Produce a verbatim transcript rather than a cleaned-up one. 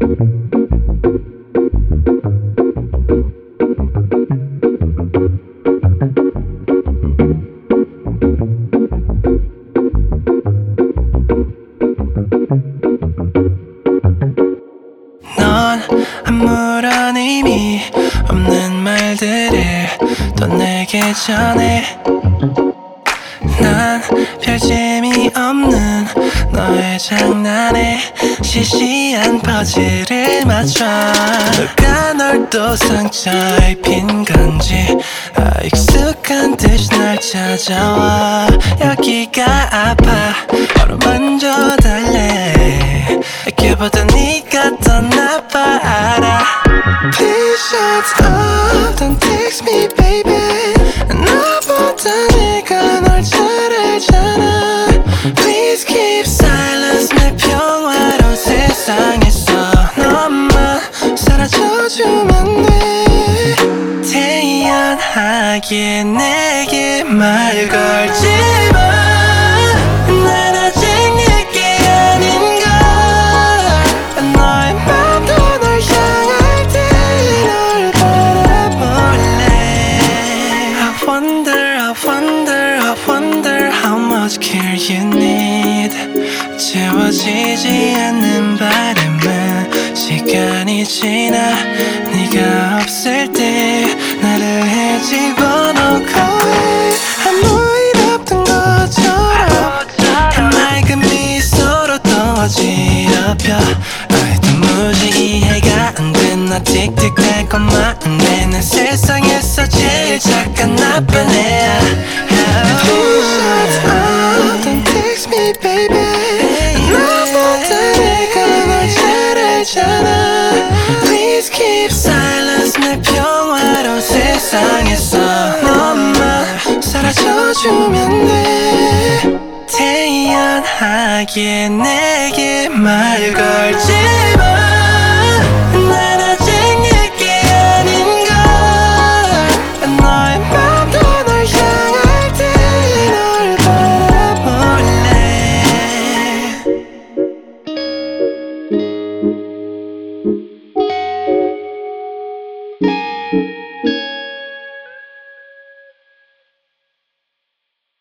넌 아무런 의미 없는 말들을 또 내게 전해. 난 별 재미없는 너의 장난에 시시한 퍼즐을 맞춰. 누가 널 또 상처 입힌 건지 아, 익숙한 듯이 날 찾아와. 여기가 아파 어루만져달래. 이렇게보다 네가 더 나빠 알아. Please shut up, don't text me baby. 너보다 내가 널 잘 알잖아. Please keep silence. 내 평화로운 세상에서 너만 사라져주면 돼. 태연하게 내게 말 걸지 마. 난 아직 내게 아닌 걸. 너의 맘도 널 향할 때 널 바라볼래. I wonder, I wonder, I wonder how much care you need. 채워지지 않는 바람은 시간이 지나 네가 없을 때 나를 헤집어놓고 아무 일 없던 것처럼 맑은 미소로 또 어지럽혀. 아이도 무지 이해가 안 돼. 나 틱틱할 것만 안돼. 난 세상에서 제일 착한 나쁜 애야. Please shut up, don't text me baby. 너보다 내가 널 잘 알잖아. Please keep silence. 내 평화로운 세상에서 너만 사라져주면 돼. 태연하게 내게 말 걸지 마.